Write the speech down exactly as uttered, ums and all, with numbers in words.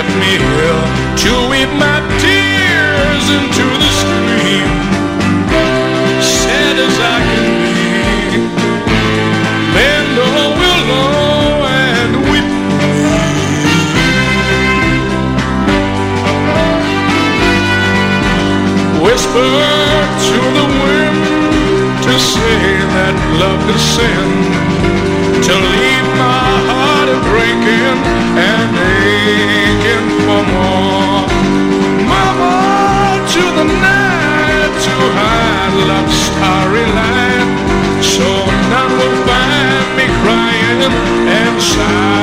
left me here to weep my tears into the stream. Sad as I can be, bend a willow and weep for me. Whisper to the wind to say that love is sin, to leave my heart a breaking and aching for more. Mama, to the night, to hide love's starry light, so none will find me crying and sighing.